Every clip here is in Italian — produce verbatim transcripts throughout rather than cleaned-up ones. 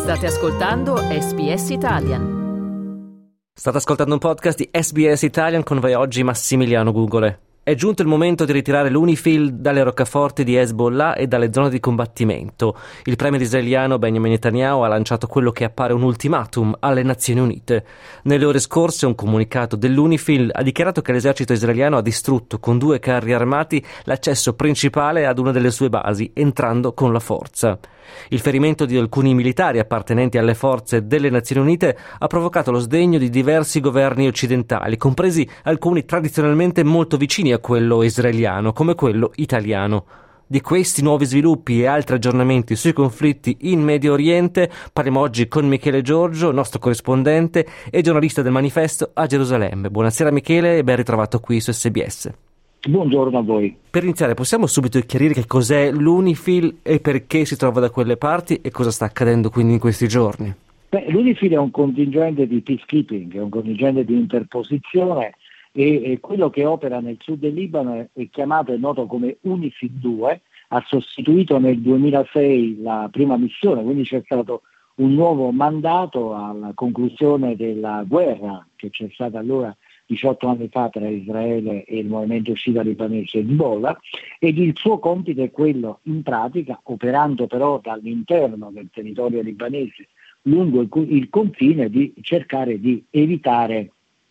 State ascoltando S B S Italian. State ascoltando un podcast di S B S Italian, con voi oggi Massimiliano Gugole. È giunto il momento di ritirare l'UNIFIL dalle roccaforti di Hezbollah e dalle zone di combattimento. Il premier israeliano Benjamin Netanyahu ha lanciato quello che appare un ultimatum alle Nazioni Unite. Nelle ore scorse un comunicato dell'UNIFIL ha dichiarato che l'esercito israeliano ha distrutto con due carri armati l'accesso principale ad una delle sue basi, entrando con la forza. Il ferimento di alcuni militari appartenenti alle forze delle Nazioni Unite ha provocato lo sdegno di diversi governi occidentali, compresi alcuni tradizionalmente molto vicini a quello israeliano, come quello italiano. Di questi nuovi sviluppi e altri aggiornamenti sui conflitti in Medio Oriente parliamo oggi con Michele Giorgio, nostro corrispondente e giornalista del Manifesto a Gerusalemme. Buonasera Michele e ben ritrovato qui su S B S. Buongiorno a voi. Per iniziare, possiamo subito chiarire che cos'è l'UNIFIL e perché si trova da quelle parti e cosa sta accadendo quindi in questi giorni? Beh, l'UNIFIL è un contingente di peacekeeping, è un contingente di interposizione e, e quello che opera nel sud del Libano è chiamato e noto come UNIFIL due, ha sostituito nel duemilasei la prima missione, quindi c'è stato un nuovo mandato alla conclusione della guerra che c'è stata allora diciotto anni fa tra Israele e il movimento sciita libanese Hezbollah, ed il suo compito è quello, in pratica, operando però dall'interno del territorio libanese lungo il, il confine, di cercare di evitare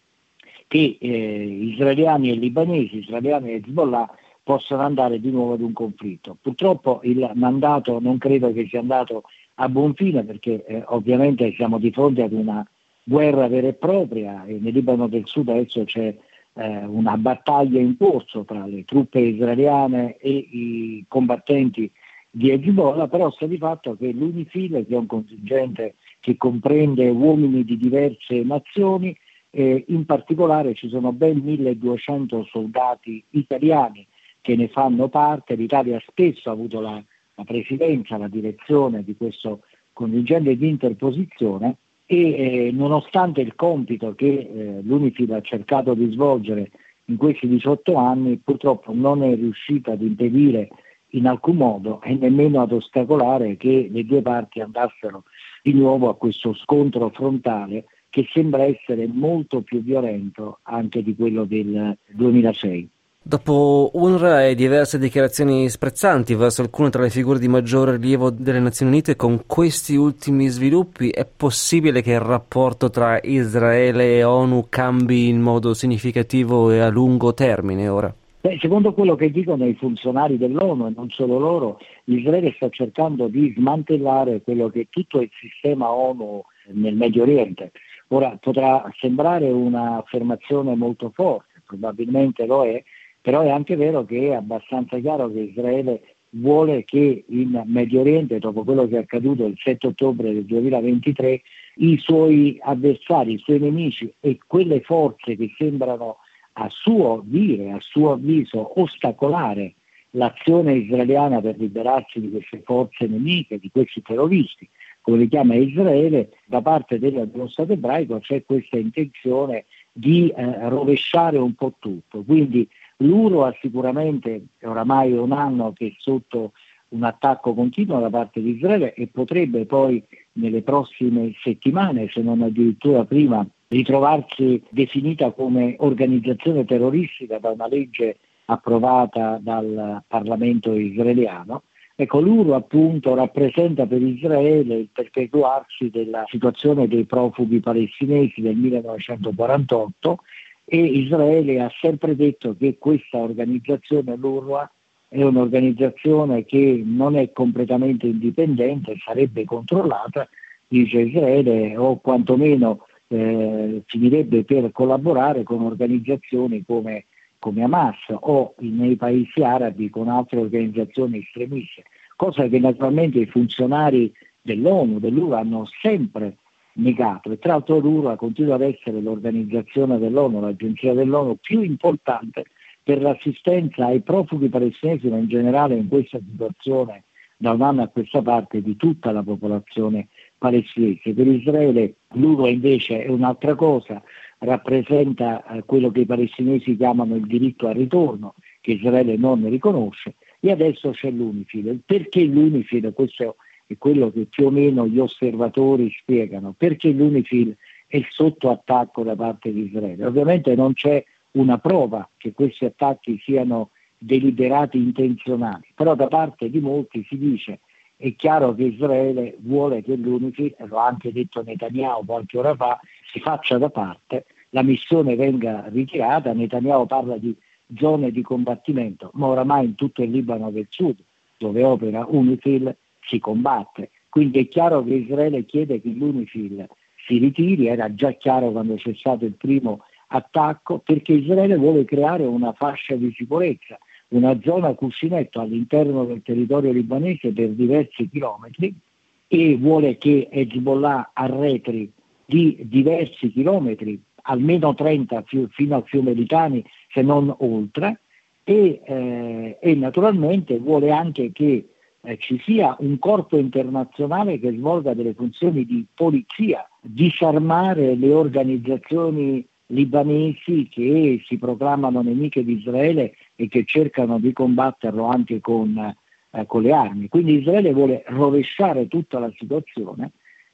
che eh, israeliani e libanesi, israeliani e Hezbollah possano andare di nuovo ad un conflitto. Purtroppo il mandato non credo che sia andato a buon fine, perché eh, ovviamente siamo di fronte ad una guerra vera e propria e nel Libano del Sud adesso c'è eh, una battaglia in corso tra le truppe israeliane e i combattenti di Hezbollah, però sta di fatto che l'UNIFIL, che è un contingente che comprende uomini di diverse nazioni, eh, in particolare ci sono ben milleduecento soldati italiani che ne fanno parte. L'Italia spesso ha avuto la, la presidenza, la direzione di questo contingente di interposizione. E eh, nonostante il compito che eh, l'UNIFIL ha cercato di svolgere in questi diciotto anni, purtroppo non è riuscita ad impedire in alcun modo e nemmeno ad ostacolare che le due parti andassero di nuovo a questo scontro frontale che sembra essere molto più violento anche di quello del duemilasei. Dopo UNRWA e diverse dichiarazioni sprezzanti verso alcune tra le figure di maggior rilievo delle Nazioni Unite, con questi ultimi sviluppi è possibile che il rapporto tra Israele e ONU cambi in modo significativo e a lungo termine ora? Beh, secondo quello che dicono i funzionari dell'ONU, e non solo loro, Israele sta cercando di smantellare quello che è tutto il sistema ONU nel Medio Oriente. Ora, potrà sembrare un'affermazione molto forte, probabilmente lo è, però è anche vero che è abbastanza chiaro che Israele vuole che in Medio Oriente, dopo quello che è accaduto il sette ottobre del duemilaventitré, i suoi avversari, i suoi nemici e quelle forze che sembrano, a suo dire, a suo avviso, ostacolare l'azione israeliana per liberarsi di queste forze nemiche, di questi terroristi, come li chiama Israele, da parte dello Stato ebraico c'è questa intenzione di eh, rovesciare un po' tutto. Quindi l'UNRWA sicuramente è oramai un anno che è sotto un attacco continuo da parte di Israele e potrebbe poi nelle prossime settimane, se non addirittura prima, ritrovarsi definita come organizzazione terroristica da una legge approvata dal Parlamento israeliano. Ecco, l'UNRWA appunto rappresenta per Israele il perpetuarsi della situazione dei profughi palestinesi del millenovecentoquarantotto, e Israele ha sempre detto che questa organizzazione, l'UNRWA, è un'organizzazione che non è completamente indipendente, sarebbe controllata, dice Israele, o quantomeno eh, finirebbe per collaborare con organizzazioni come, come Hamas o nei paesi arabi con altre organizzazioni estremiste, cosa che naturalmente i funzionari dell'ONU, dell'UNRWA hanno sempre negato. E tra l'altro l'UNRWA continua ad essere l'organizzazione dell'ONU, l'agenzia dell'ONU più importante per l'assistenza ai profughi palestinesi, ma in generale in questa situazione da un anno a questa parte di tutta la popolazione palestinese. Per Israele l'UNRWA invece è un'altra cosa, rappresenta eh, quello che i palestinesi chiamano il diritto al ritorno, che Israele non riconosce, e adesso c'è l'UNIFIL. Perché l'UNIFIL? Questo è quello che più o meno gli osservatori spiegano, perché l'UNIFIL è sotto attacco da parte di Israele. Ovviamente non c'è una prova che questi attacchi siano deliberati, intenzionali, però da parte di molti si dice è chiaro che Israele vuole che l'UNIFIL, lo ha anche detto Netanyahu qualche ora fa, si faccia da parte, la missione venga ritirata. Netanyahu parla di zone di combattimento, ma oramai in tutto il Libano del Sud, dove opera UNIFIL, si combatte. Quindi è chiaro che Israele chiede che l'UNIFIL si ritiri, era già chiaro quando c'è stato il primo attacco, perché Israele vuole creare una fascia di sicurezza, una zona cuscinetto all'interno del territorio libanese per diversi chilometri, e vuole che Hezbollah arretri di diversi chilometri, almeno trenta fi- fino al fiume Litani, se non oltre, e, eh, e naturalmente vuole anche che eh, ci sia un corpo internazionale che svolga delle funzioni di polizia, disarmare le organizzazioni libanesi che si proclamano nemiche di Israele e che cercano di combatterlo anche con, eh, con le armi. Quindi Israele vuole rovesciare tutta la situazione.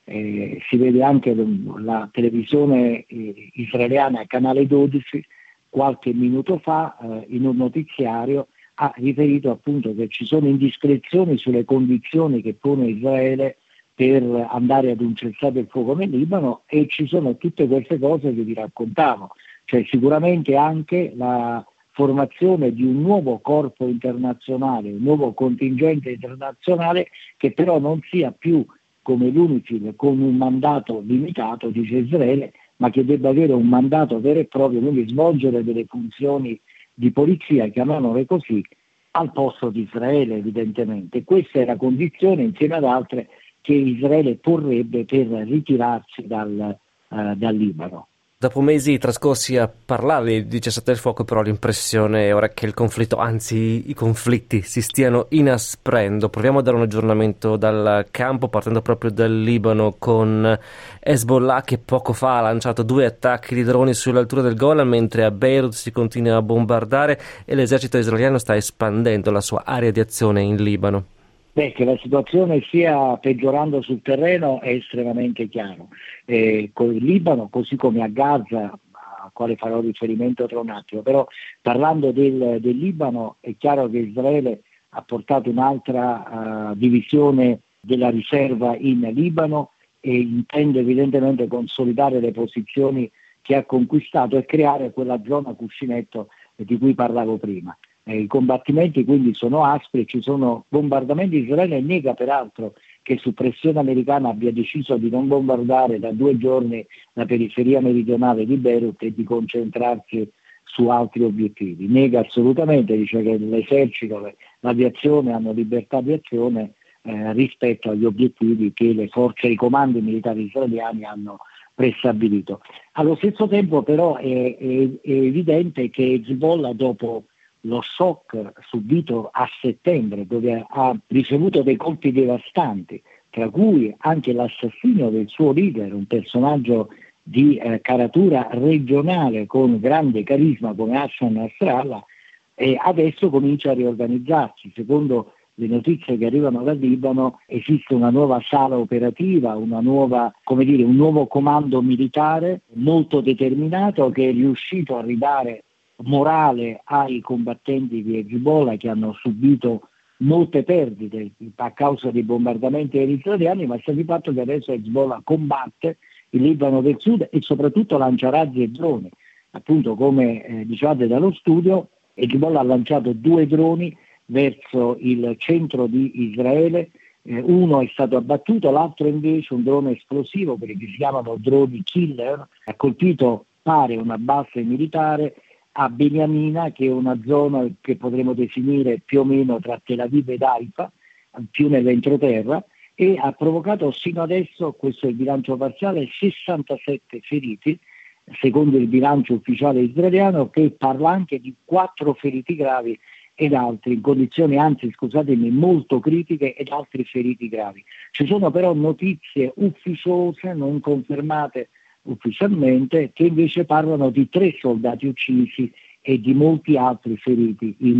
Eh, si vede anche la televisione eh, israeliana, Canale dodici, qualche minuto fa eh, in un notiziario ha riferito appunto che ci sono indiscrezioni sulle condizioni che pone Israele per andare ad un cessate il fuoco nel Libano, e ci sono tutte queste cose che vi raccontavo, cioè sicuramente anche la formazione di un nuovo corpo internazionale, un nuovo contingente internazionale che però non sia più come l'UNIFIL con un mandato limitato, dice Israele, ma che debba avere un mandato vero e proprio, quindi svolgere delle funzioni di polizia, chiamiamole così, al posto di Israele evidentemente. Questa è la condizione, insieme ad altre, che Israele porrebbe per ritirarsi dal, uh, dal Libano. Dopo mesi trascorsi a parlare di cessate il fuoco, però l'impressione è ora che il conflitto, anzi i conflitti, si stiano inasprendo. Proviamo a dare un aggiornamento dal campo, partendo proprio dal Libano, con Hezbollah che poco fa ha lanciato due attacchi di droni sull'altura del Golan, mentre a Beirut si continua a bombardare e l'esercito israeliano sta espandendo la sua area di azione in Libano. Beh, che la situazione stia peggiorando sul terreno è estremamente chiaro. Eh, con il Libano, così come a Gaza, a quale farò riferimento tra un attimo, però parlando del, del Libano è chiaro che Israele ha portato un'altra uh, divisione della riserva in Libano e intende evidentemente consolidare le posizioni che ha conquistato e creare quella zona cuscinetto di cui parlavo prima. I combattimenti quindi sono aspri, ci sono bombardamenti. Israele nega peraltro che su pressione americana abbia deciso di non bombardare da due giorni la periferia meridionale di Beirut e di concentrarsi su altri obiettivi. Nega assolutamente, dice che l'esercito, l'aviazione hanno libertà di azione eh, rispetto agli obiettivi che le forze e i comandi militari israeliani hanno prestabilito. Allo stesso tempo però è, è, è evidente che Hezbollah, dopo lo shock subito a settembre, dove ha ricevuto dei colpi devastanti, tra cui anche l'assassinio del suo leader, un personaggio di eh, caratura regionale con grande carisma come Hassan Nasrallah, e adesso comincia a riorganizzarsi. Secondo le notizie che arrivano dal Libano esiste una nuova sala operativa, una nuova, come dire, un nuovo comando militare molto determinato che è riuscito a ridare morale ai combattenti di Hezbollah, che hanno subito molte perdite a causa dei bombardamenti degli israeliani, ma sta di fatto che adesso Hezbollah combatte il Libano del Sud e soprattutto lancia razzi e droni. Appunto, come eh, dicevate dallo studio, Hezbollah ha lanciato due droni verso il centro di Israele, eh, uno è stato abbattuto, l'altro invece, un drone esplosivo, quelli che si chiamano droni killer, ha colpito, pare, una base militare a Beniamina, che è una zona che potremmo definire più o meno tra Tel Aviv ed Haifa, più nell'entroterra, e ha provocato sino adesso, questo è il bilancio parziale, sessantasette feriti, secondo il bilancio ufficiale israeliano, che parla anche di quattro feriti gravi ed altri in condizioni, anzi scusatemi, molto critiche, ed altri feriti gravi. Ci sono però notizie ufficiose, non confermate ufficialmente, che invece parlano di tre soldati uccisi e di molti altri feriti in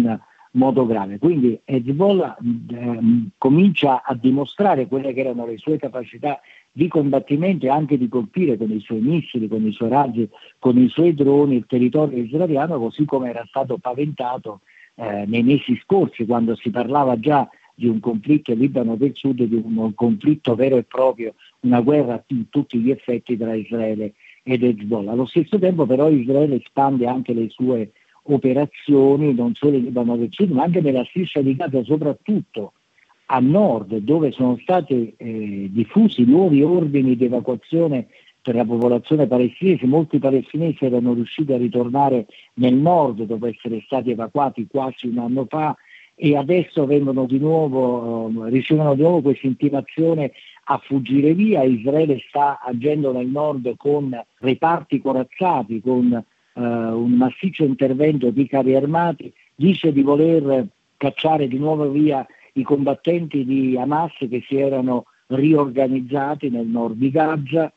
modo grave. Quindi Hezbollah eh, comincia a dimostrare quelle che erano le sue capacità di combattimento e anche di colpire con i suoi missili, con i suoi razzi, con i suoi droni il territorio israeliano, così come era stato paventato eh, nei mesi scorsi, quando si parlava già di un conflitto in Libano del Sud, di un conflitto vero e proprio, una guerra in tutti gli effetti tra Israele ed Hezbollah. Allo stesso tempo però Israele espande anche le sue operazioni non solo in Libano del Sud ma anche nella striscia di Gaza, soprattutto a nord, dove sono stati eh, diffusi nuovi ordini di evacuazione per la popolazione palestinese. Molti palestinesi erano riusciti a ritornare nel nord dopo essere stati evacuati quasi un anno fa e adesso vengono di nuovo, eh, ricevono di nuovo questa intimazione a fuggire via. Israele sta agendo nel nord con reparti corazzati, con eh, un massiccio intervento di carri armati, dice di voler cacciare di nuovo via i combattenti di Hamas che si erano riorganizzati nel nord di Gaza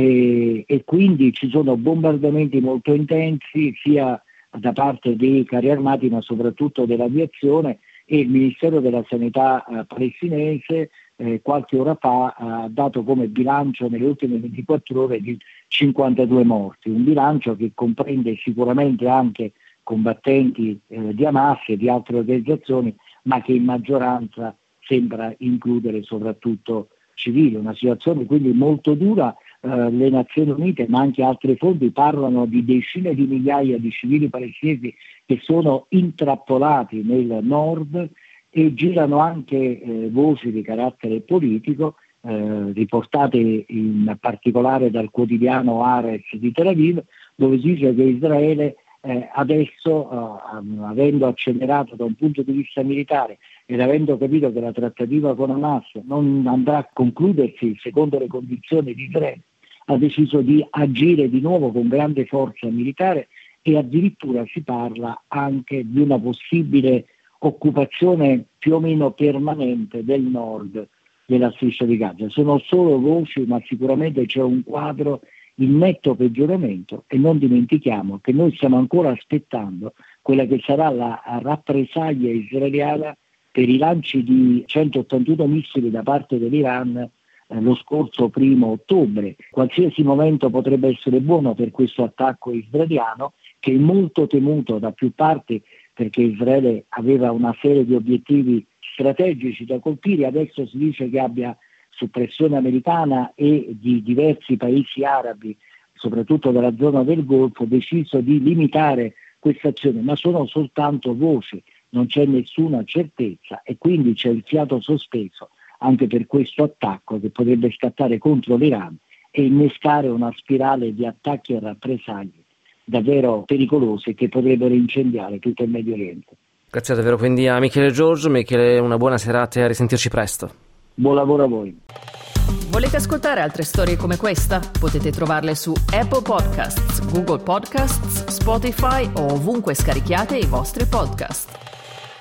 e, e quindi ci sono bombardamenti molto intensi sia da parte dei carri armati ma soprattutto dell'aviazione, e il Ministero della Sanità eh, palestinese eh, qualche ora fa ha dato come bilancio nelle ultime ventiquattro ore di cinquantadue morti, un bilancio che comprende sicuramente anche combattenti eh, di Hamas e di altre organizzazioni, ma che in maggioranza sembra includere soprattutto civili. Una situazione quindi molto dura. Eh, le Nazioni Unite ma anche altre fonti parlano di decine di migliaia di civili palestinesi che sono intrappolati nel nord e girano anche eh, voci di carattere politico eh, riportate in particolare dal quotidiano Haaretz di Tel Aviv, dove si dice che Israele Eh, adesso, eh, avendo accelerato da un punto di vista militare ed avendo capito che la trattativa con Hamas non andrà a concludersi secondo le condizioni di Israele, ha deciso di agire di nuovo con grande forza militare e addirittura si parla anche di una possibile occupazione più o meno permanente del nord della striscia di Gaza. Sono solo voci, ma sicuramente c'è un quadro in netto peggioramento, e non dimentichiamo che noi stiamo ancora aspettando quella che sarà la rappresaglia israeliana per i lanci di centottantuno missili da parte dell'Iran eh, lo scorso primo ottobre. Qualsiasi momento potrebbe essere buono per questo attacco israeliano, che è molto temuto da più parti perché Israele aveva una serie di obiettivi strategici da colpire. Adesso si dice che abbia, su pressione americana e di diversi paesi arabi, soprattutto dalla zona del Golfo, deciso di limitare questa azione, ma sono soltanto voci, non c'è nessuna certezza e quindi c'è il fiato sospeso anche per questo attacco che potrebbe scattare contro l'Iran e innescare una spirale di attacchi e rappresaglie davvero pericolosi che potrebbero incendiare tutto il Medio Oriente. Grazie davvero quindi a Michele Giorgio. Michele, una buona serata e a risentirci presto. Buon lavoro a voi. Volete ascoltare altre storie come questa? Potete trovarle su Apple Podcasts, Google Podcasts, Spotify o ovunque scarichiate i vostri podcast.